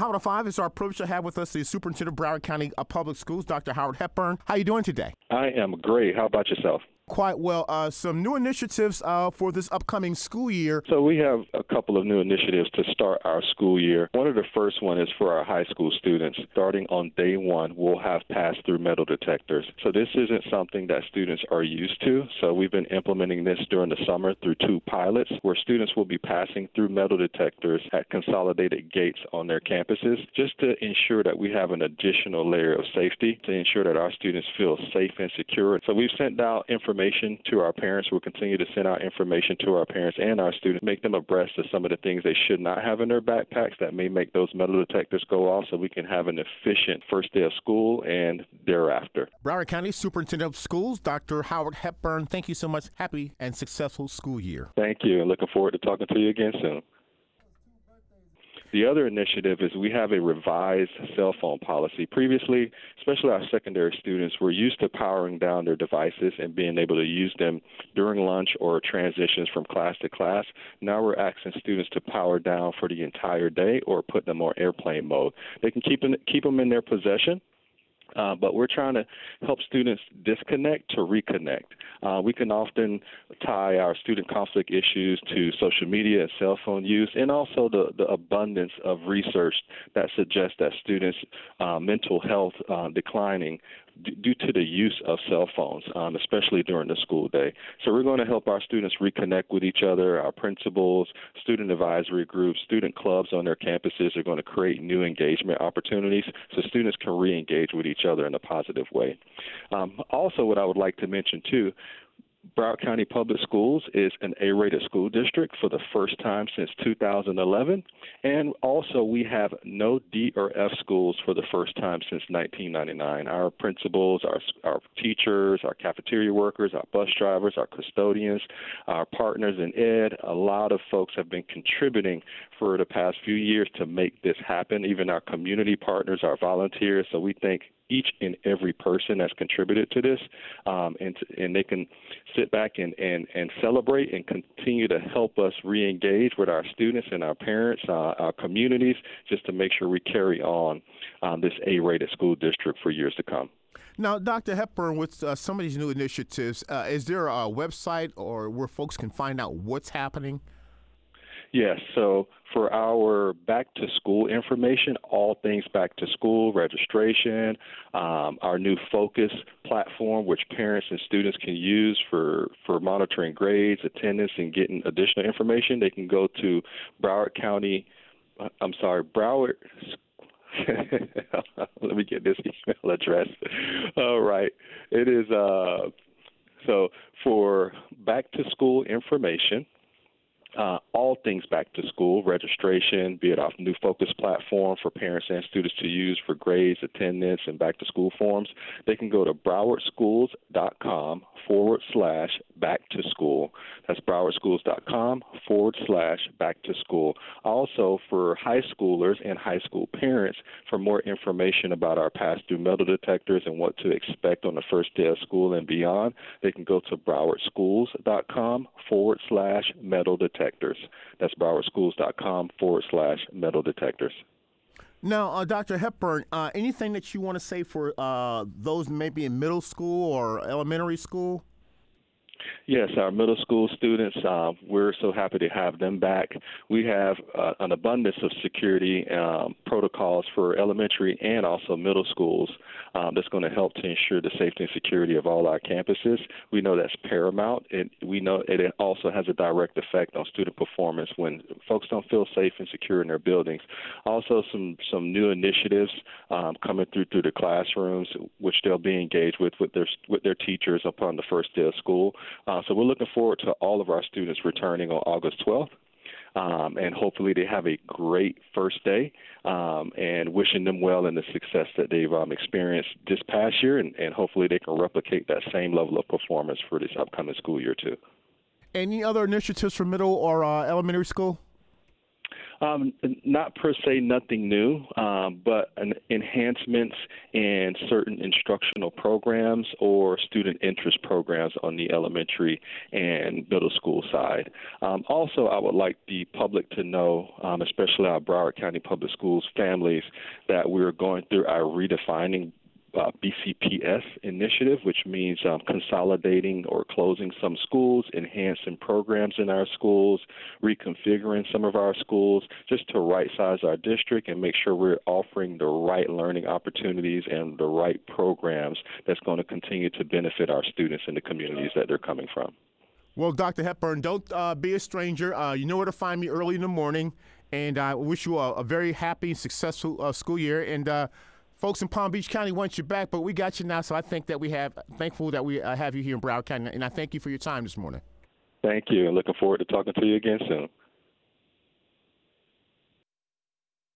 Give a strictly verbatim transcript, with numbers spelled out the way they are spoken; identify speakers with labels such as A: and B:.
A: Howard at five, it's our privilege to have with us the Superintendent of Broward County uh, Public Schools, Doctor Howard Hepburn. How are you doing today?
B: I am great. How about yourself?
A: Quite well. Uh, some new initiatives uh, for this upcoming school year.
B: So we have a couple of new initiatives to start our school year. One of the first one is for our high school students. Starting on day one, we'll have pass-through metal detectors. So this isn't something that students are used to. So we've been implementing this during the summer through two pilots where students will be passing through metal detectors at consolidated gates on their campuses just to ensure that we have an additional layer of safety to ensure that our students feel safe and secure. So we've sent out information to our parents. We'll continue to send out information to our parents and our students, make them abreast of some of the things they should not have in their backpacks that may make those metal detectors go off so we can have an efficient first day of school and thereafter.
A: Broward County Superintendent of Schools, Doctor Howard Hepburn, thank you so much. Happy and successful school year.
B: Thank you, and looking forward to talking to you again soon. The other initiative is we have a revised cell phone policy. Previously, especially our secondary students were used to powering down their devices and being able to use them during lunch or transitions from class to class. Now we're asking students to power down for the entire day or put them on airplane mode. They can keep, in, keep them in their possession. Uh, but we're trying to help students disconnect to reconnect. Uh, we can often tie our student conflict issues to social media and cell phone use, and also the, the abundance of research that suggests that students' uh, mental health uh, declining d- due to the use of cell phones, um, especially during the school day. So we're going to help our students reconnect with each other. Our principals, student advisory groups, student clubs on their campuses are going to create new engagement opportunities so students can re-engage with each other in a positive way. Um, also, what I would like to mention, too, Broward County Public Schools is an A-rated school district for the first time since two thousand eleven. And also we have no D or F schools for the first time since nineteen ninety-nine. Our principals, our, our teachers, our cafeteria workers, our bus drivers, our custodians, our partners in ed, a lot of folks have been contributing for the past few years to make this happen, even our community partners, our volunteers. So we thank each and every person that's contributed to this, um, and and they can sit back and, and, and celebrate and continue to help us re-engage with our students and our parents, uh, our communities, just to make sure we carry on um, this A-rated school district for years to come.
A: Now, Doctor Hepburn, with uh, some of these new initiatives, uh, is there a website or where folks can find out what's happening?
B: Yes, so for our back-to-school information, all things back-to-school, registration, um, our new Focus platform, which parents and students can use for, for monitoring grades, attendance, and getting additional information, they can go to Broward County, I'm sorry, Broward, let me get this email address. All right, it is, uh, so for back-to-school information, Uh, all things back to school, registration, be it off New Focus platform for parents and students to use for grades, attendance, and back to school forms, they can go to browardschools.com forward slash back to school. That's browardschools.com forward slash back to school. Also, for high schoolers and high school parents, for more information about our pass-through metal detectors and what to expect on the first day of school and beyond, they can go to browardschools.com forward slash metal detectors. That's browardschools.com forward slash metal detectors.
A: Now, uh, Doctor Hepburn, uh, anything that you want to say for uh, those maybe in middle school or elementary school?
B: Yes, our middle school students, uh, we're so happy to have them back. We have uh, an abundance of security um, protocols for elementary and also middle schools um, that's going to help to ensure the safety and security of all our campuses. We know that's paramount, and we know it also has a direct effect on student performance when folks don't feel safe and secure in their buildings. Also, some, some new initiatives um, coming through through the classrooms, which they'll be engaged with with their, with their teachers upon the first day of school. Uh, so we're looking forward to all of our students returning on August twelfth, um, and hopefully they have a great first day, um, and wishing them well in the success that they've um, experienced this past year, and, and hopefully they can replicate that same level of performance for this upcoming school year too.
A: Any other initiatives for middle or uh, elementary school?
B: Um, not per se, nothing new, um, but an enhancements in certain instructional programs or student interest programs on the elementary and middle school side. Um, also, I would like the public to know, um, especially our Broward County Public Schools families, that we're going through our redefining Uh, B C P S initiative, which means um, consolidating or closing some schools, enhancing programs in our schools, reconfiguring some of our schools, just to right-size our district and make sure we're offering the right learning opportunities and the right programs that's going to continue to benefit our students and the communities that they're coming from.
A: Well, Doctor Hepburn, don't uh, be a stranger. Uh, you know where to find me early in the morning, and I wish you a, a very happy, successful uh, school year. And uh, folks in Palm Beach County want you back, but we got you now, so I think that we have, thankful that we uh, have you here in Broward County, and I thank you for your time this morning.
B: Thank you, and looking forward to talking to you again soon.